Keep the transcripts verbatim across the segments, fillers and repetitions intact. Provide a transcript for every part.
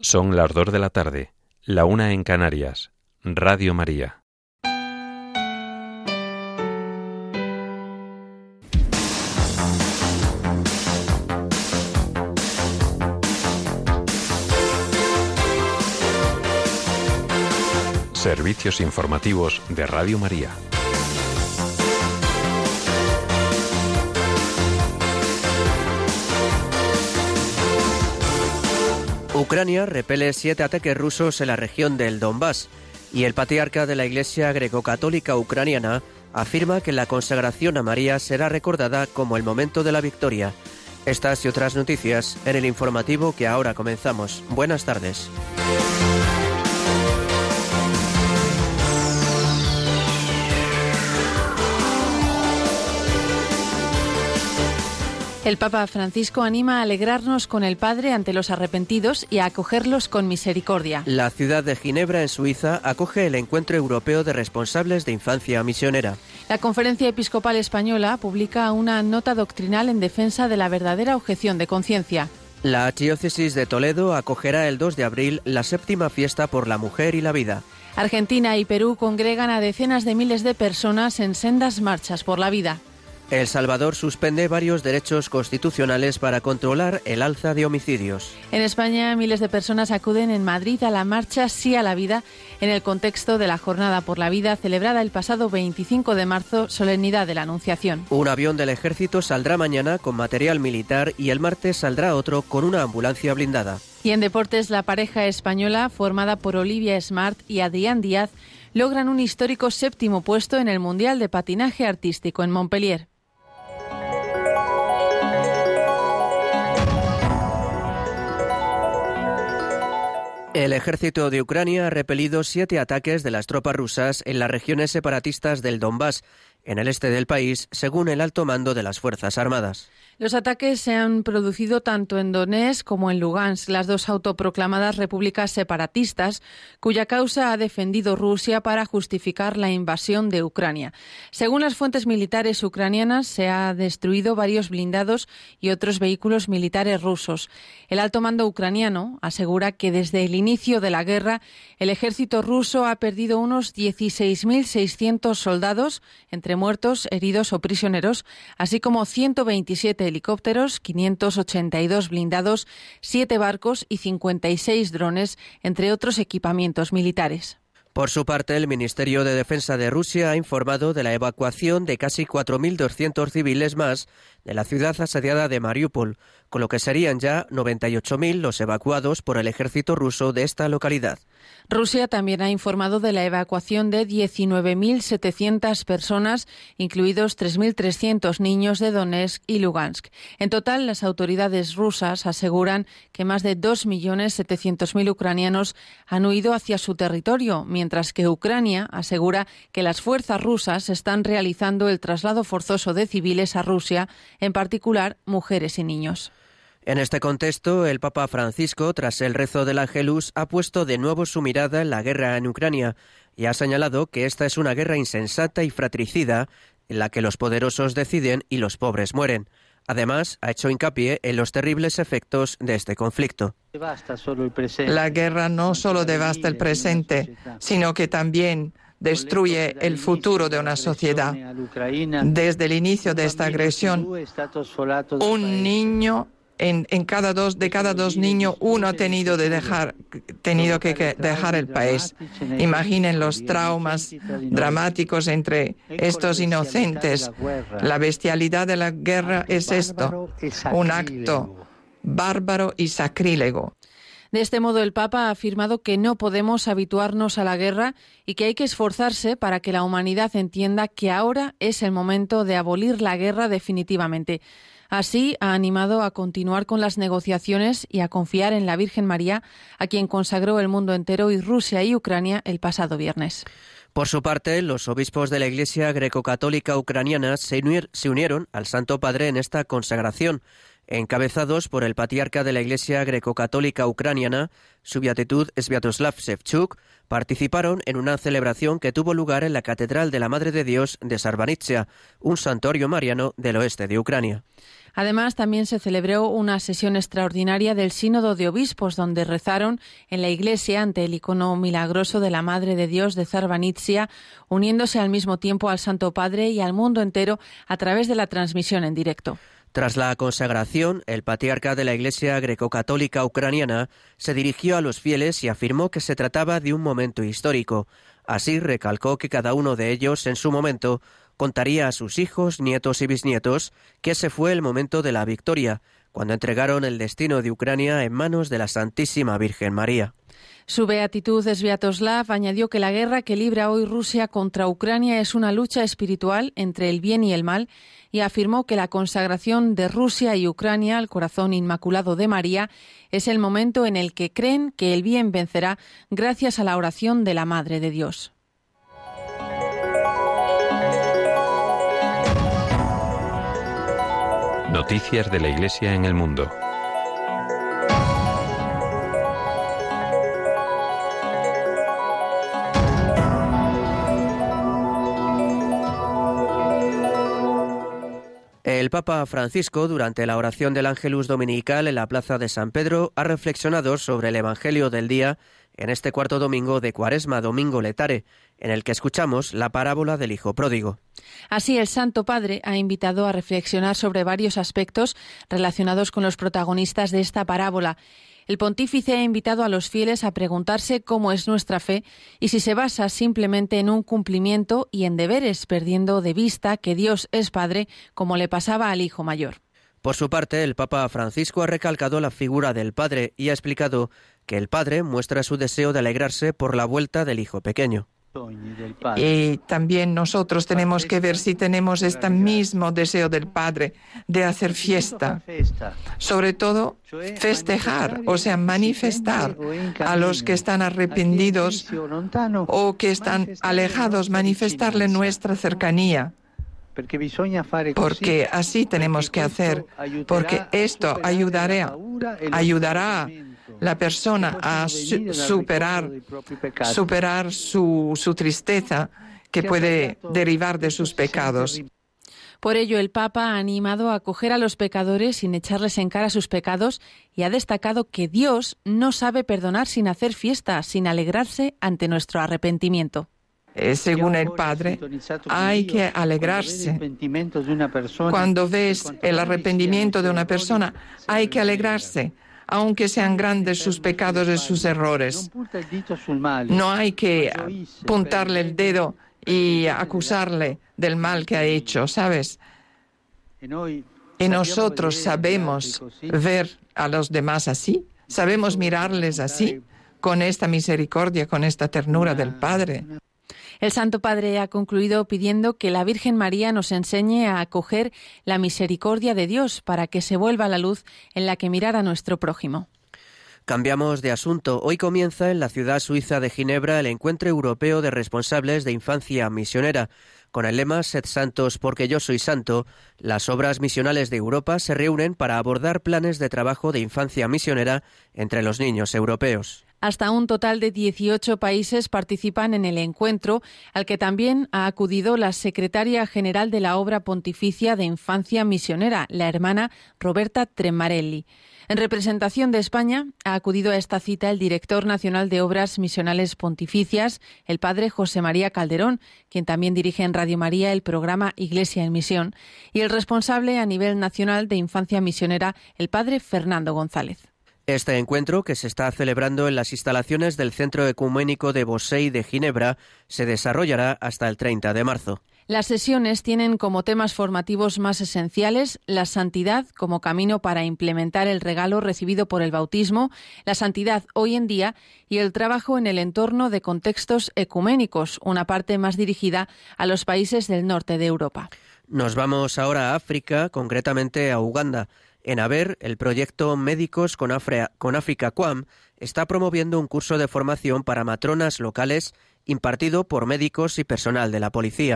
Son las dos de la tarde, la una en Canarias. Radio María. Servicios informativos de Radio María. Ucrania repele siete ataques rusos en la región del Donbass y el patriarca de la Iglesia greco-católica ucraniana afirma que la consagración a María será recordada como el momento de la victoria. Estas y otras noticias en el informativo que ahora comenzamos. Buenas tardes. El Papa Francisco anima a alegrarnos con el Padre ante los arrepentidos y a acogerlos con misericordia. La ciudad de Ginebra, en Suiza, acoge el Encuentro Europeo de Responsables de Infancia Misionera. La Conferencia Episcopal Española publica una nota doctrinal en defensa de la verdadera objeción de conciencia. La Archidiócesis de Toledo acogerá el dos de abril la séptima fiesta por la mujer y la vida. Argentina y Perú congregan a decenas de miles de personas en sendas marchas por la vida. El Salvador suspende varios derechos constitucionales para controlar el alza de homicidios. En España, miles de personas acuden en Madrid a la marcha Sí a la Vida en el contexto de la Jornada por la Vida celebrada el pasado veinticinco de marzo, solemnidad de la Anunciación. Un avión del Ejército saldrá mañana con material militar y el martes saldrá otro con una ambulancia blindada. Y en deportes, la pareja española, formada por Olivia Smart y Adrián Díaz, logran un histórico séptimo puesto en el Mundial de Patinaje Artístico en Montpellier. El ejército de Ucrania ha repelido siete ataques de las tropas rusas en las regiones separatistas del Donbass, en el este del país, según el alto mando de las Fuerzas Armadas. Los ataques se han producido tanto en Donetsk como en Lugansk, las dos autoproclamadas repúblicas separatistas, cuya causa ha defendido Rusia para justificar la invasión de Ucrania. Según las fuentes militares ucranianas, se han destruido varios blindados y otros vehículos militares rusos. El alto mando ucraniano asegura que desde el inicio de la guerra, el ejército ruso ha perdido unos dieciséis mil seiscientos soldados, entre muertos, heridos o prisioneros, así como ciento veintisiete helicópteros, quinientos ochenta y dos blindados, siete barcos y cincuenta y seis drones, entre otros equipamientos militares. Por su parte, el Ministerio de Defensa de Rusia ha informado de la evacuación de casi cuatro mil doscientos civiles más de la ciudad asediada de Mariupol, con lo que serían ya noventa y ocho mil los evacuados por el ejército ruso de esta localidad. Rusia también ha informado de la evacuación de diecinueve mil setecientas personas, incluidos tres mil trescientos niños de Donetsk y Lugansk. En total, las autoridades rusas aseguran que más de dos millones setecientos mil ucranianos han huido hacia su territorio, mientras que Ucrania asegura que las fuerzas rusas están realizando el traslado forzoso de civiles a Rusia, en particular mujeres y niños. En este contexto, el Papa Francisco, tras el rezo del Ángelus, ha puesto de nuevo su mirada en la guerra en Ucrania y ha señalado que esta es una guerra insensata y fratricida en la que los poderosos deciden y los pobres mueren. Además, ha hecho hincapié en los terribles efectos de este conflicto. La guerra no solo devasta el presente, sino que también destruye el futuro de una sociedad. Desde el inicio de esta agresión, un niño En, en cada dos de cada dos niños, uno ha tenido de dejar, tenido que, que dejar el país. Imaginen los traumas dramáticos entre estos inocentes. La bestialidad de la guerra es esto, un acto bárbaro y sacrílego. De este modo, el Papa ha afirmado que no podemos habituarnos a la guerra y que hay que esforzarse para que la humanidad entienda que ahora es el momento de abolir la guerra definitivamente. Así, ha animado a continuar con las negociaciones y a confiar en la Virgen María, a quien consagró el mundo entero y Rusia y Ucrania el pasado viernes. Por su parte, los obispos de la Iglesia greco-católica ucraniana se unieron al Santo Padre en esta consagración. encabezados por el patriarca de la Iglesia greco-católica ucraniana, su beatitud Sviatoslav Shevchuk, participaron en una celebración que tuvo lugar en la Catedral de la Madre de Dios de Sarvanitsia, un santuario mariano del oeste de Ucrania. Además, también se celebró una sesión extraordinaria del Sínodo de Obispos, donde rezaron en la iglesia ante el icono milagroso de la Madre de Dios de Sarvanitsia, uniéndose al mismo tiempo al Santo Padre y al mundo entero a través de la transmisión en directo. Tras la consagración, el patriarca de la Iglesia greco-católica ucraniana se dirigió a los fieles y afirmó que se trataba de un momento histórico. Así recalcó que cada uno de ellos, en su momento, contaría a sus hijos, nietos y bisnietos que ese fue el momento de la victoria, cuando entregaron el destino de Ucrania en manos de la Santísima Virgen María. Su beatitud Sviatoslav añadió que la guerra que libra hoy Rusia contra Ucrania es una lucha espiritual entre el bien y el mal, y afirmó que la consagración de Rusia y Ucrania al corazón inmaculado de María es el momento en el que creen que el bien vencerá gracias a la oración de la Madre de Dios. Noticias de la Iglesia en el mundo. El Papa Francisco, durante la oración del Ángelus Dominical en la Plaza de San Pedro, ha reflexionado sobre el Evangelio del día en este cuarto domingo de Cuaresma, Domingo Letare, en el que escuchamos la parábola del Hijo Pródigo. Así, el Santo Padre ha invitado a reflexionar sobre varios aspectos relacionados con los protagonistas de esta parábola. El pontífice ha invitado a los fieles a preguntarse cómo es nuestra fe y si se basa simplemente en un cumplimiento y en deberes, perdiendo de vista que Dios es Padre, como le pasaba al Hijo Mayor. Por su parte, el Papa Francisco ha recalcado la figura del Padre y ha explicado que el Padre muestra su deseo de alegrarse por la vuelta del Hijo pequeño. Y también nosotros tenemos que ver si tenemos este mismo deseo del Padre de hacer fiesta, sobre todo festejar, o sea, manifestar a los que están arrepentidos o que están alejados, manifestarle nuestra cercanía. Porque así tenemos que hacer, porque esto ayudará, ayudará la persona a su- superar, superar su, su tristeza que puede derivar de sus pecados. Por ello, el Papa ha animado a acoger a los pecadores sin echarles en cara sus pecados y ha destacado que Dios no sabe perdonar sin hacer fiesta, sin alegrarse ante nuestro arrepentimiento. Eh, según el Padre, hay que alegrarse. Cuando ves el arrepentimiento de una persona, hay que alegrarse, aunque sean grandes sus pecados y sus errores. No hay que apuntarle el dedo y acusarle del mal que ha hecho, ¿sabes? Y nosotros sabemos ver a los demás así, sabemos mirarles así, con esta misericordia, con esta ternura del Padre. El Santo Padre ha concluido pidiendo que la Virgen María nos enseñe a acoger la misericordia de Dios para que se vuelva la luz en la que mirar a nuestro prójimo. Cambiamos de asunto. Hoy comienza en la ciudad suiza de Ginebra el Encuentro Europeo de Responsables de Infancia Misionera. Con el lema Sed santos porque yo soy santo, las obras misionales de Europa se reúnen para abordar planes de trabajo de infancia misionera entre los niños europeos. Hasta un total de dieciocho países participan en el encuentro, al que también ha acudido la secretaria general de la Obra Pontificia de Infancia Misionera, la hermana Roberta Tremarelli. En representación de España, ha acudido a esta cita el director nacional de Obras Misionales Pontificias, el padre José María Calderón, quien también dirige en Radio María el programa Iglesia en Misión, y el responsable a nivel nacional de Infancia Misionera, el padre Fernando González. Este encuentro, que se está celebrando en las instalaciones del Centro Ecuménico de Bosey de Ginebra, se desarrollará hasta el treinta de marzo. Las sesiones tienen como temas formativos más esenciales la santidad como camino para implementar el regalo recibido por el bautismo, la santidad hoy en día y el trabajo en el entorno de contextos ecuménicos, una parte más dirigida a los países del norte de Europa. Nos vamos ahora a África, concretamente a Uganda. En Haber, el proyecto Médicos con, Afra- con África C U A M está promoviendo un curso de formación para matronas locales impartido por médicos y personal de la policía.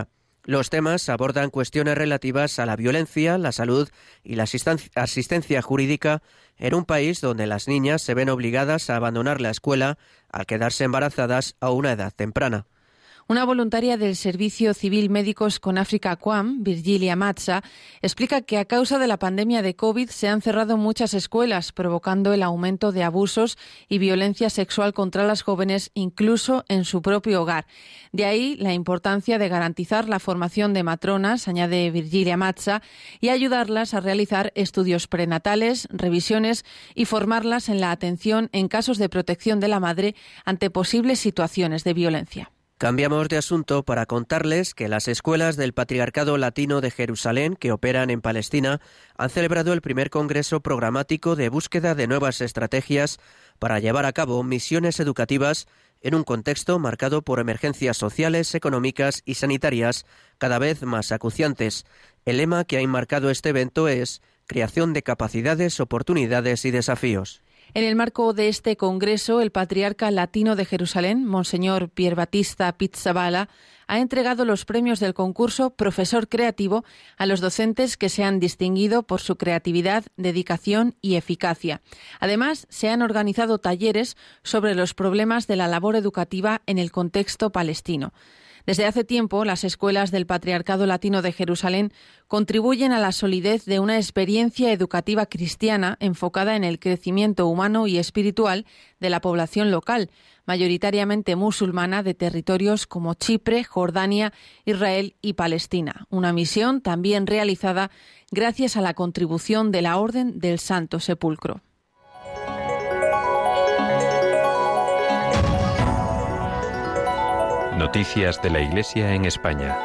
Los temas abordan cuestiones relativas a la violencia, la salud y la asistencia jurídica en un país donde las niñas se ven obligadas a abandonar la escuela al quedarse embarazadas a una edad temprana. Una voluntaria del Servicio Civil Médicos con África C U A M, Virgilia Mazza, explica que a causa de la pandemia de COVID se han cerrado muchas escuelas, provocando el aumento de abusos y violencia sexual contra las jóvenes, incluso en su propio hogar. De ahí la importancia de garantizar la formación de matronas, añade Virgilia Mazza, y ayudarlas a realizar estudios prenatales, revisiones y formarlas en la atención en casos de protección de la madre ante posibles situaciones de violencia. Cambiamos de asunto para contarles que las escuelas del Patriarcado Latino de Jerusalén, que operan en Palestina, han celebrado el primer congreso programático de búsqueda de nuevas estrategias para llevar a cabo misiones educativas en un contexto marcado por emergencias sociales, económicas y sanitarias cada vez más acuciantes. El lema que ha enmarcado este evento es creación de capacidades, oportunidades y desafíos. En el marco de este congreso, el patriarca latino de Jerusalén, Monseñor Pierbattista Pizzaballa, ha entregado los premios del concurso Profesor Creativo a los docentes que se han distinguido por su creatividad, dedicación y eficacia. Además, se han organizado talleres sobre los problemas de la labor educativa en el contexto palestino. Desde hace tiempo, las escuelas del Patriarcado Latino de Jerusalén contribuyen a la solidez de una experiencia educativa cristiana enfocada en el crecimiento humano y espiritual de la población local, mayoritariamente musulmana de territorios como Chipre, Jordania, Israel y Palestina. Una misión también realizada gracias a la contribución de la Orden del Santo Sepulcro. Noticias de la Iglesia en España.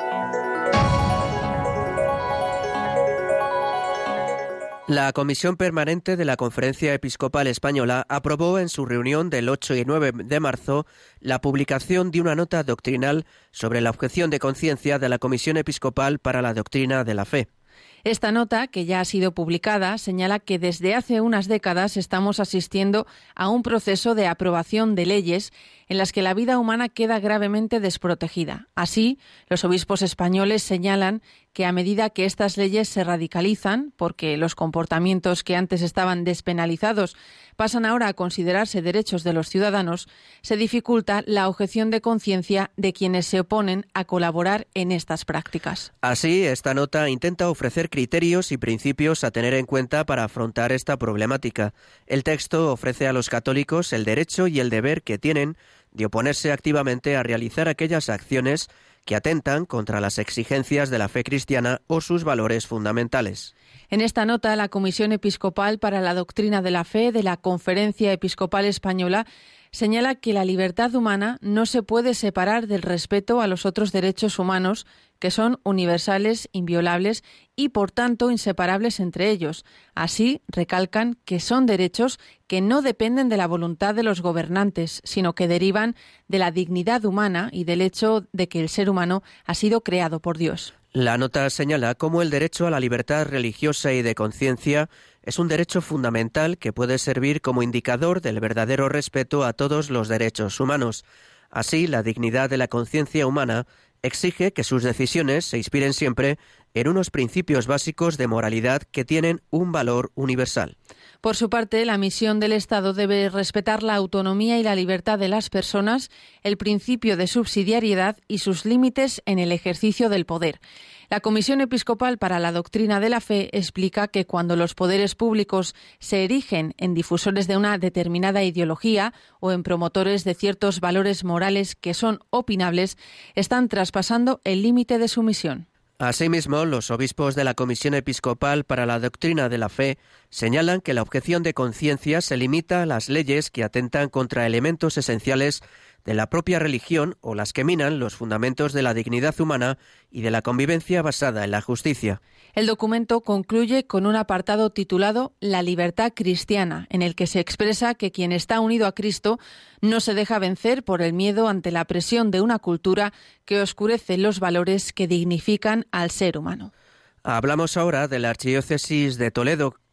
La Comisión Permanente de la Conferencia Episcopal Española aprobó en su reunión del ocho y nueve de marzo la publicación de una nota doctrinal sobre la objeción de conciencia de la Comisión Episcopal para la Doctrina de la Fe. Esta nota, que ya ha sido publicada, señala que desde hace unas décadas estamos asistiendo a un proceso de aprobación de leyes en las que la vida humana queda gravemente desprotegida. Así, los obispos españoles señalan que a medida que estas leyes se radicalizan, porque los comportamientos que antes estaban despenalizados pasan ahora a considerarse derechos de los ciudadanos, se dificulta la objeción de conciencia de quienes se oponen a colaborar en estas prácticas. Así, esta nota intenta ofrecer criterios y principios a tener en cuenta para afrontar esta problemática. El texto ofrece a los católicos el derecho y el deber que tienen de oponerse activamente a realizar aquellas acciones que atentan contra las exigencias de la fe cristiana o sus valores fundamentales. En esta nota, la Comisión Episcopal para la Doctrina de la Fe de la Conferencia Episcopal Española señala que la libertad humana no se puede separar del respeto a los otros derechos humanos, que son universales, inviolables y, por tanto, inseparables entre ellos. Así, recalcan que son derechos que no dependen de la voluntad de los gobernantes, sino que derivan de la dignidad humana y del hecho de que el ser humano ha sido creado por Dios. La nota señala cómo el derecho a la libertad religiosa y de conciencia es un derecho fundamental que puede servir como indicador del verdadero respeto a todos los derechos humanos. Así, la dignidad de la conciencia humana exige que sus decisiones se inspiren siempre en unos principios básicos de moralidad que tienen un valor universal. Por su parte, la misión del Estado debe respetar la autonomía y la libertad de las personas, el principio de subsidiariedad y sus límites en el ejercicio del poder. La Comisión Episcopal para la Doctrina de la Fe explica que cuando los poderes públicos se erigen en difusores de una determinada ideología o en promotores de ciertos valores morales que son opinables, están traspasando el límite de su misión. Asimismo, los obispos de la Comisión Episcopal para la Doctrina de la Fe señalan que la objeción de conciencia se limita a las leyes que atentan contra elementos esenciales de la propia religión o las que minan los fundamentos de la dignidad humana y de la convivencia basada en la justicia. El documento concluye con un apartado titulado La libertad cristiana, en el que se expresa que quien está unido a Cristo no se deja vencer por el miedo ante la presión de una cultura que oscurece los valores que dignifican al ser humano. Hablamos ahora de la Archidiócesis de Toledo,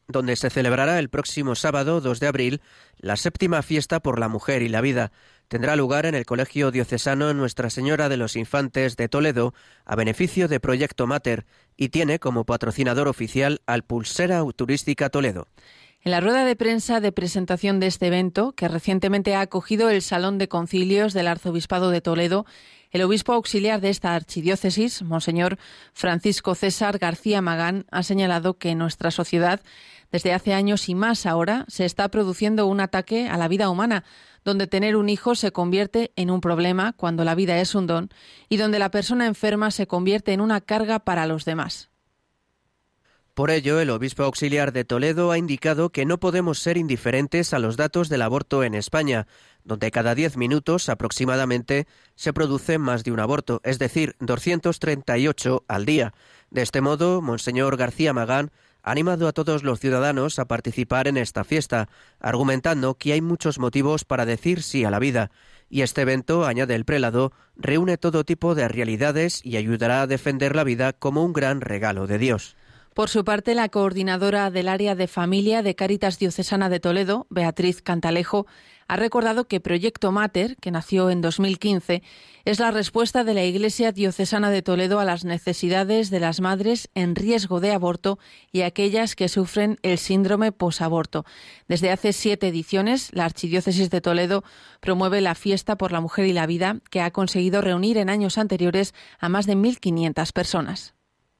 donde se celebrará el próximo sábado dos de abril la séptima fiesta por la mujer y la vida. Tendrá lugar en el Colegio Diocesano Nuestra Señora de los Infantes de Toledo, a beneficio de Proyecto Mater, y tiene como patrocinador oficial al Pulsera Turística Toledo. En la rueda de prensa de presentación de este evento, que recientemente ha acogido el Salón de Concilios del Arzobispado de Toledo, el obispo auxiliar de esta archidiócesis, Monseñor Francisco César García Magán, ha señalado que en nuestra sociedad, desde hace años y más ahora, se está produciendo un ataque a la vida humana, donde tener un hijo se convierte en un problema cuando la vida es un don y donde la persona enferma se convierte en una carga para los demás. Por ello, el obispo auxiliar de Toledo ha indicado que no podemos ser indiferentes a los datos del aborto en España, donde cada diez minutos aproximadamente se produce más de un aborto, es decir, doscientos treinta y ocho al día. De este modo, Monseñor García Magán ha animado a todos los ciudadanos a participar en esta fiesta, argumentando que hay muchos motivos para decir sí a la vida. Y este evento, añade el prelado, reúne todo tipo de realidades y ayudará a defender la vida como un gran regalo de Dios. Por su parte, la coordinadora del área de familia de Cáritas Diocesana de Toledo, Beatriz Cantalejo, ha recordado que Proyecto Mater, que nació en dos mil quince, es la respuesta de la Iglesia Diocesana de Toledo a las necesidades de las madres en riesgo de aborto y aquellas que sufren el síndrome posaborto. Desde hace siete ediciones, la Archidiócesis de Toledo promueve la Fiesta por la Mujer y la Vida, que ha conseguido reunir en años anteriores a más de mil quinientas personas.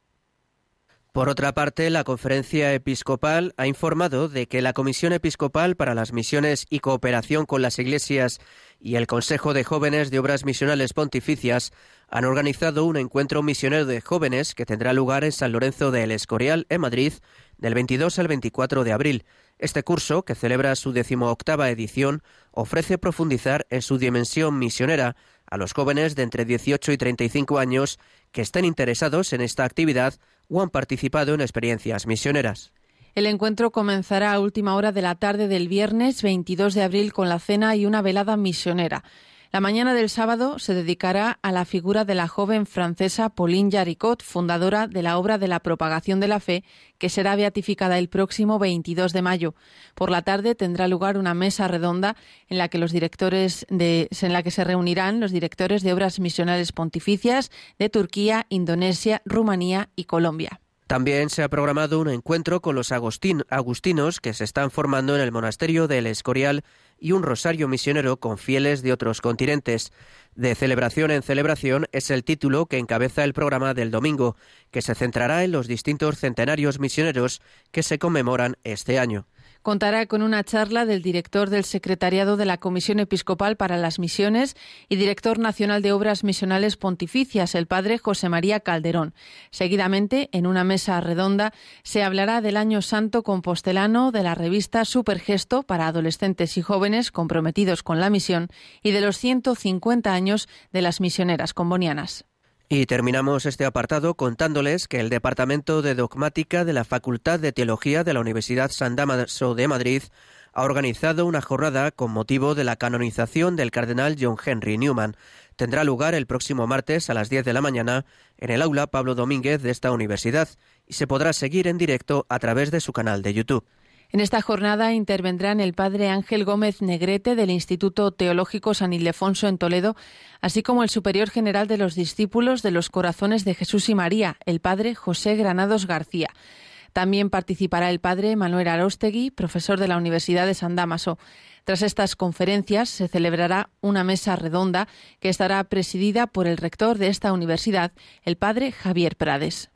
Por otra parte, la Conferencia Episcopal ha informado de que la Comisión Episcopal para las Misiones y Cooperación con las Iglesias y el Consejo de Jóvenes de Obras Misionales Pontificias han organizado un encuentro misionero de jóvenes que tendrá lugar en San Lorenzo de El Escorial, en Madrid, del veintidós al veinticuatro de abril. Este curso, que celebra su decimoctava edición, ofrece profundizar en su dimensión misionera a los jóvenes de entre dieciocho y treinta y cinco años que estén interesados en esta actividad o han participado en experiencias misioneras. El encuentro comenzará a última hora de la tarde del viernes veintidós de abril con la cena y una velada misionera. La mañana del sábado se dedicará a la figura de la joven francesa Pauline Jaricot, fundadora de la obra de la propagación de la fe, que será beatificada el próximo veintidós de mayo. Por la tarde tendrá lugar una mesa redonda en la que los directores de, en la que se reunirán los directores de obras misionales pontificias de Turquía, Indonesia, Rumanía y Colombia. También se ha programado un encuentro con los agustin, agustinos que se están formando en el monasterio de El Escorial y un rosario misionero con fieles de otros continentes. De celebración en celebración es el título que encabeza el programa del domingo, que se centrará en los distintos centenarios misioneros que se conmemoran este año. Contará con una charla del director del Secretariado de la Comisión Episcopal para las Misiones y director nacional de Obras Misionales Pontificias, el padre José María Calderón. Seguidamente, en una mesa redonda, se hablará del Año Santo Compostelano, de la revista Supergesto para adolescentes y jóvenes comprometidos con la misión y de los ciento cincuenta años de las misioneras combonianas. Y terminamos este apartado contándoles que el Departamento de Dogmática de la Facultad de Teología de la Universidad San Dámaso de Madrid ha organizado una jornada con motivo de la canonización del cardenal John Henry Newman. Tendrá lugar el próximo martes a las diez de la mañana en el aula Pablo Domínguez de esta universidad y se podrá seguir en directo a través de su canal de YouTube. En esta jornada intervendrán el padre Ángel Gómez Negrete del Instituto Teológico San Ildefonso en Toledo, así como el superior general de los discípulos de los Corazones de Jesús y María, el padre José Granados García. También participará el padre Manuel Aróstegui, profesor de la Universidad de San Dámaso. Tras estas conferencias se celebrará una mesa redonda que estará presidida por el rector de esta universidad, el padre Javier Prades.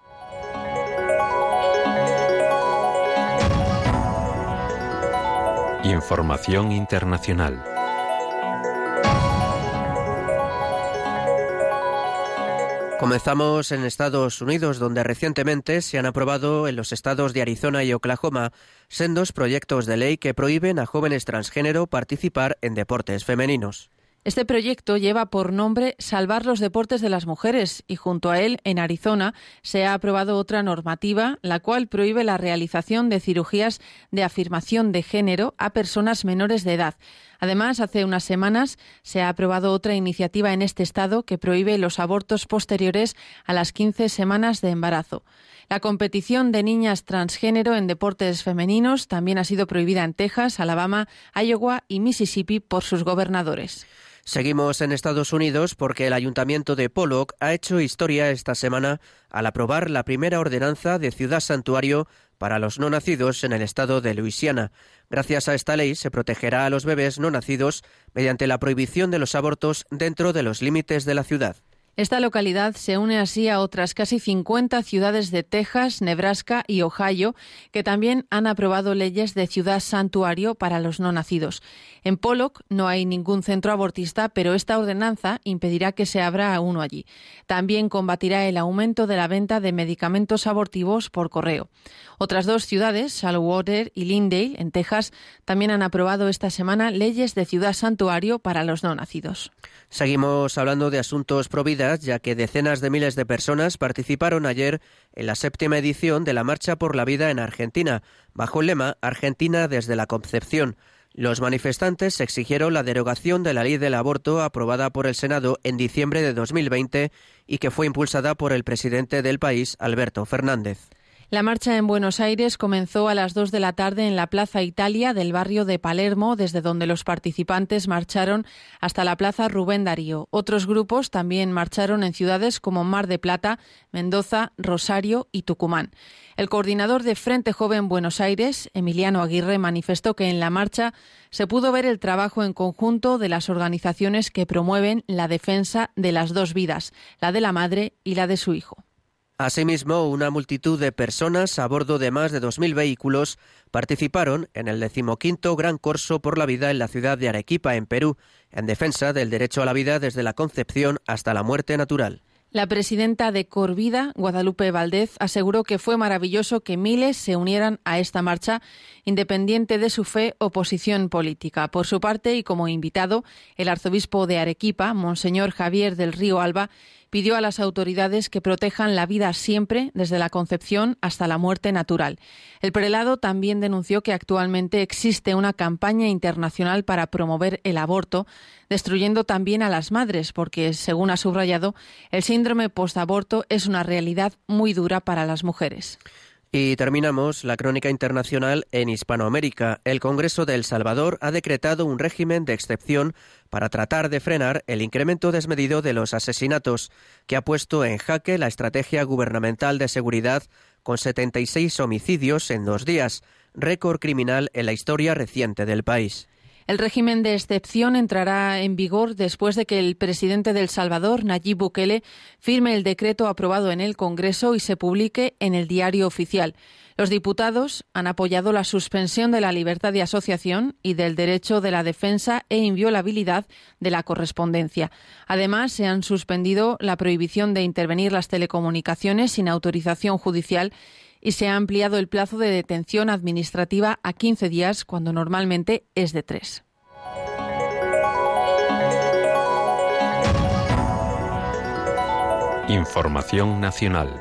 Información internacional. Comenzamos en Estados Unidos, donde recientemente se han aprobado en los estados de Arizona y Oklahoma sendos proyectos de ley que prohíben a jóvenes transgénero participar en deportes femeninos. Este proyecto lleva por nombre Salvar los deportes de las mujeres y junto a él, en Arizona, se ha aprobado otra normativa, la cual prohíbe la realización de cirugías de afirmación de género a personas menores de edad. Además, hace unas semanas se ha aprobado otra iniciativa en este estado que prohíbe los abortos posteriores a las quince semanas de embarazo. La competición de niñas transgénero en deportes femeninos también ha sido prohibida en Texas, Alabama, Iowa y Mississippi por sus gobernadores. Seguimos en Estados Unidos porque el Ayuntamiento de Pollock ha hecho historia esta semana al aprobar la primera ordenanza de ciudad santuario para los no nacidos en el estado de Luisiana. Gracias a esta ley se protegerá a los bebés no nacidos mediante la prohibición de los abortos dentro de los límites de la ciudad. Esta localidad se une así a otras casi cincuenta ciudades de Texas, Nebraska y Ohio, que también han aprobado leyes de ciudad santuario para los no nacidos. En Pollock no hay ningún centro abortista, pero esta ordenanza impedirá que se abra uno allí. También combatirá el aumento de la venta de medicamentos abortivos por correo. Otras dos ciudades, Saltwater y Lindale, en Texas, también han aprobado esta semana leyes de ciudad santuario para los no nacidos. Seguimos hablando de asuntos pro vida, ya que decenas de miles de personas participaron ayer en la séptima edición de la Marcha por la Vida en Argentina, bajo el lema Argentina desde la concepción. Los manifestantes exigieron la derogación de la ley del aborto aprobada por el Senado en diciembre de dos mil veinte y que fue impulsada por el presidente del país, Alberto Fernández. La marcha en Buenos Aires comenzó a las dos de la tarde en la Plaza Italia del barrio de Palermo, desde donde los participantes marcharon hasta la Plaza Rubén Darío. Otros grupos también marcharon en ciudades como Mar de Plata, Mendoza, Rosario y Tucumán. El coordinador de Frente Joven Buenos Aires, Emiliano Aguirre, manifestó que en la marcha se pudo ver el trabajo en conjunto de las organizaciones que promueven la defensa de las dos vidas, la de la madre y la de su hijo. Asimismo, una multitud de personas a bordo de más de dos mil vehículos participaron en el decimoquinto Gran Corso por la Vida en la ciudad de Arequipa, en Perú, en defensa del derecho a la vida desde la concepción hasta la muerte natural. La presidenta de Corvida, Guadalupe Valdez, aseguró que fue maravilloso que miles se unieran a esta marcha, independiente de su fe o posición política. Por su parte, y como invitado, el arzobispo de Arequipa, Monseñor Javier del Río Alba, pidió a las autoridades que protejan la vida siempre, desde la concepción hasta la muerte natural. El prelado también denunció que actualmente existe una campaña internacional para promover el aborto, destruyendo también a las madres, porque, según ha subrayado, el síndrome postaborto es una realidad muy dura para las mujeres. Y terminamos la crónica internacional en Hispanoamérica. El Congreso de El Salvador ha decretado un régimen de excepción para tratar de frenar el incremento desmedido de los asesinatos, que ha puesto en jaque la estrategia gubernamental de seguridad con setenta y seis homicidios en dos días, récord criminal en la historia reciente del país. El régimen de excepción entrará en vigor después de que el presidente de El Salvador, Nayib Bukele, firme el decreto aprobado en el Congreso y se publique en el Diario Oficial. Los diputados han apoyado la suspensión de la libertad de asociación y del derecho de la defensa e inviolabilidad de la correspondencia. Además, se han suspendido la prohibición de intervenir las telecomunicaciones sin autorización judicial y se ha ampliado el plazo de detención administrativa a quince días, cuando normalmente es de tres. Información nacional.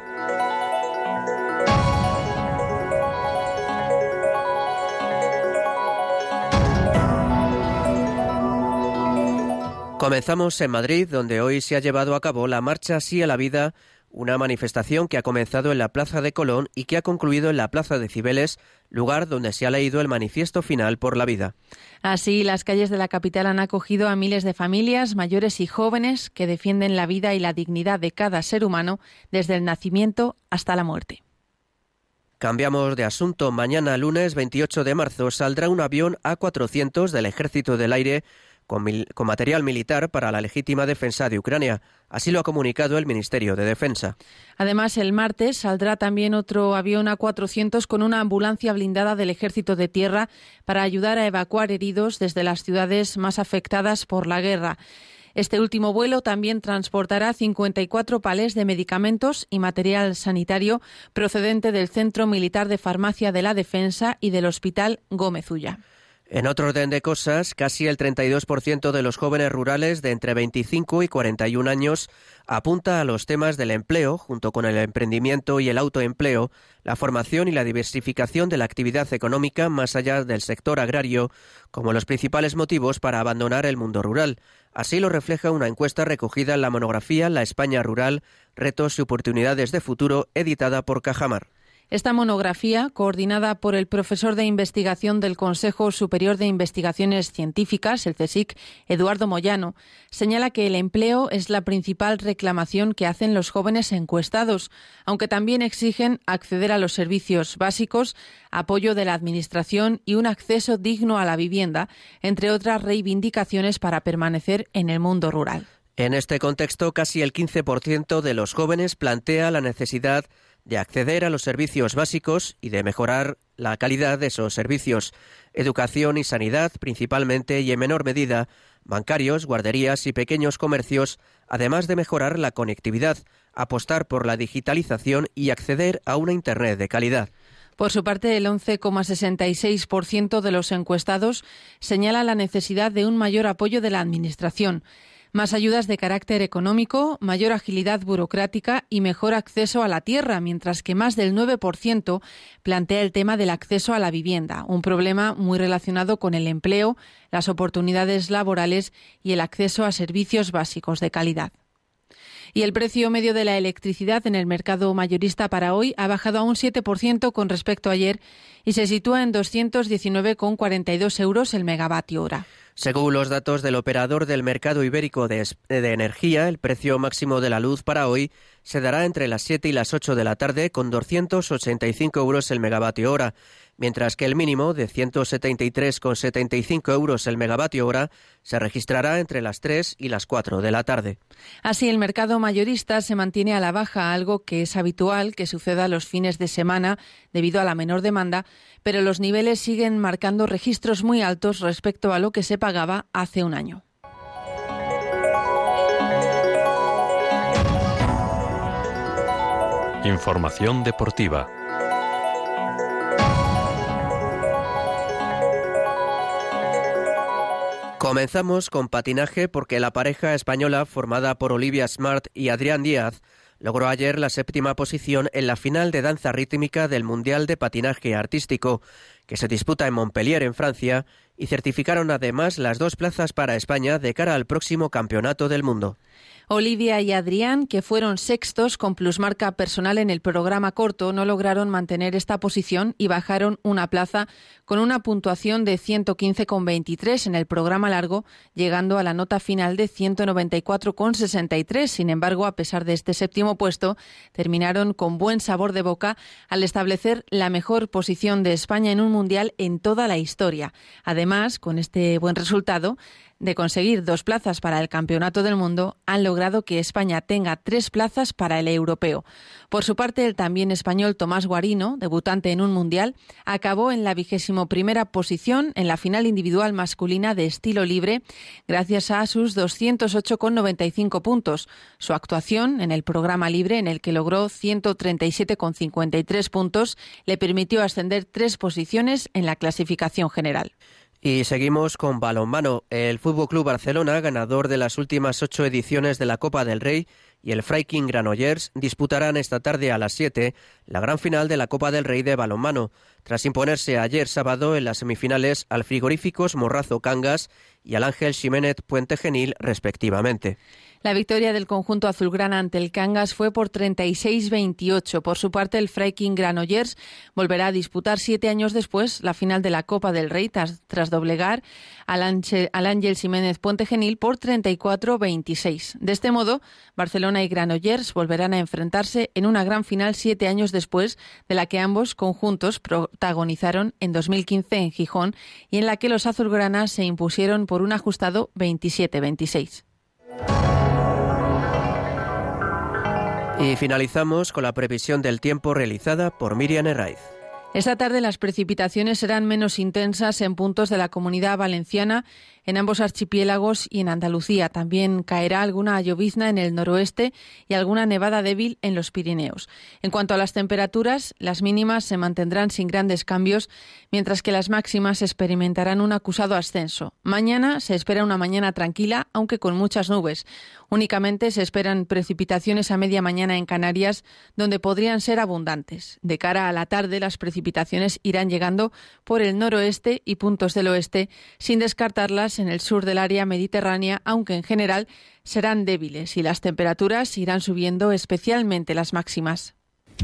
Comenzamos en Madrid, donde hoy se ha llevado a cabo la Marcha Sí a la Vida, una manifestación que ha comenzado en la Plaza de Colón y que ha concluido en la Plaza de Cibeles, lugar donde se ha leído el manifiesto final por la vida. Así, las calles de la capital han acogido a miles de familias, mayores y jóvenes, que defienden la vida y la dignidad de cada ser humano desde el nacimiento hasta la muerte. Cambiamos de asunto. Mañana, lunes veintiocho de marzo, saldrá un avión A cuatrocientos del Ejército del Aire Con, mil, con material militar para la legítima defensa de Ucrania. Así lo ha comunicado el Ministerio de Defensa. Además, el martes saldrá también otro avión A cuatrocientos con una ambulancia blindada del Ejército de Tierra para ayudar a evacuar heridos desde las ciudades más afectadas por la guerra. Este último vuelo también transportará cincuenta y cuatro palés de medicamentos y material sanitario procedente del Centro Militar de Farmacia de la Defensa y del Hospital Gómez Ulla. En otro orden de cosas, casi el treinta y dos por ciento de los jóvenes rurales de entre veinticinco y cuarenta y un años apunta a los temas del empleo, junto con el emprendimiento y el autoempleo, la formación y la diversificación de la actividad económica más allá del sector agrario, como los principales motivos para abandonar el mundo rural. Así lo refleja una encuesta recogida en la monografía La España Rural, retos y oportunidades de futuro, editada por Cajamar. Esta monografía, coordinada por el profesor de investigación del Consejo Superior de Investigaciones Científicas, el CSIC, Eduardo Moyano, señala que el empleo es la principal reclamación que hacen los jóvenes encuestados, aunque también exigen acceder a los servicios básicos, apoyo de la Administración y un acceso digno a la vivienda, entre otras reivindicaciones para permanecer en el mundo rural. En este contexto, casi el quince por ciento de los jóvenes plantea la necesidad de acceder a los servicios básicos y de mejorar la calidad de esos servicios, educación y sanidad principalmente y en menor medida, bancarios, guarderías y pequeños comercios, además de mejorar la conectividad, apostar por la digitalización y acceder a una Internet de calidad. Por su parte, el once coma sesenta y seis por ciento de los encuestados señala la necesidad de un mayor apoyo de la Administración, más ayudas de carácter económico, mayor agilidad burocrática y mejor acceso a la tierra, mientras que más del nueve por ciento plantea el tema del acceso a la vivienda, un problema muy relacionado con el empleo, las oportunidades laborales y el acceso a servicios básicos de calidad. Y el precio medio de la electricidad en el mercado mayorista para hoy ha bajado a un siete por ciento con respecto a ayer y se sitúa en doscientos diecinueve coma cuarenta y dos euros el megavatio hora. Según los datos del operador del mercado ibérico de, de energía, el precio máximo de la luz para hoy se dará entre las siete y las ocho de la tarde con doscientos ochenta y cinco euros el megavatio hora, mientras que el mínimo de ciento setenta y tres coma setenta y cinco euros el megavatio hora se registrará entre las tres y las cuatro de la tarde. Así, el mercado mayorista se mantiene a la baja, algo que es habitual que suceda los fines de semana debido a la menor demanda, pero los niveles siguen marcando registros muy altos respecto a lo que se pagaba hace un año. Información deportiva. Comenzamos con patinaje porque la pareja española formada por Olivia Smart y Adrián Díaz logró ayer la séptima posición en la final de danza rítmica del Mundial de Patinaje Artístico, que se disputa en Montpellier, en Francia, y certificaron además las dos plazas para España de cara al próximo Campeonato del Mundo. Olivia y Adrián, que fueron sextos con plusmarca personal en el programa corto, no lograron mantener esta posición y bajaron una plaza con una puntuación de ciento quince coma veintitrés en el programa largo, llegando a la nota final de ciento noventa y cuatro coma sesenta y tres. Sin embargo, a pesar de este séptimo puesto, terminaron con buen sabor de boca al establecer la mejor posición de España en un mundial en toda la historia. Además, con este buen resultado de conseguir dos plazas para el Campeonato del Mundo, han logrado que España tenga tres plazas para el europeo. Por su parte, el también español Tomás Guarino, debutante en un mundial, acabó en la vigésimo primera posición en la final individual masculina de estilo libre, gracias a sus doscientos ocho coma noventa y cinco puntos. Su actuación en el programa libre, en el que logró ciento treinta y siete coma cincuenta y tres puntos, le permitió ascender tres posiciones en la clasificación general. Y seguimos con balonmano. El F C Barcelona, ganador de las últimas ocho ediciones de la Copa del Rey, y el Freiking Granollers disputarán esta tarde a las siete la gran final de la Copa del Rey de balonmano, tras imponerse ayer sábado en las semifinales al Frigoríficos Morrazo Cangas y al Ángel Ximénez Puente Genil, respectivamente. La victoria del conjunto azulgrana ante el Cangas fue por treinta y seis a veintiocho. Por su parte, el Freiking Granollers volverá a disputar siete años después la final de la Copa del Rey tras, tras doblegar al, Ángel, al Ángel Ximénez Puente Genil por treinta y cuatro a veintiséis. De este modo, Barcelona y Granollers volverán a enfrentarse en una gran final siete años después de la que ambos conjuntos protagonizaron en dos mil quince en Gijón y en la que los azulgranas se impusieron por un ajustado veintisiete a veintiséis. Y finalizamos con la previsión del tiempo realizada por Miriam Herraiz. Esta tarde las precipitaciones serán menos intensas en puntos de la Comunidad Valenciana, en ambos archipiélagos y en Andalucía. También caerá alguna llovizna en el noroeste y alguna nevada débil en los Pirineos. En cuanto a las temperaturas, las mínimas se mantendrán sin grandes cambios, mientras que las máximas experimentarán un acusado ascenso. Mañana se espera una mañana tranquila, aunque con muchas nubes. Únicamente se esperan precipitaciones a media mañana en Canarias, donde podrían ser abundantes. De cara a la tarde, las precipitaciones irán llegando por el noroeste y puntos del oeste, sin descartarlas en el sur del área mediterránea, aunque en general serán débiles y las temperaturas irán subiendo, especialmente las máximas.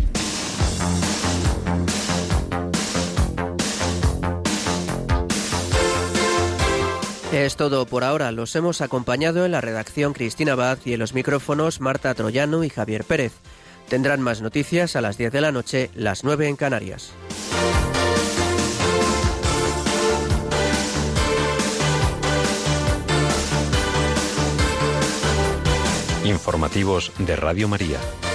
Es todo por ahora. Los hemos acompañado en la redacción Cristina Abad y en los micrófonos Marta Troyano y Javier Pérez. Tendrán más noticias a las diez de la noche, las nueve en Canarias. Informativos de Radio María.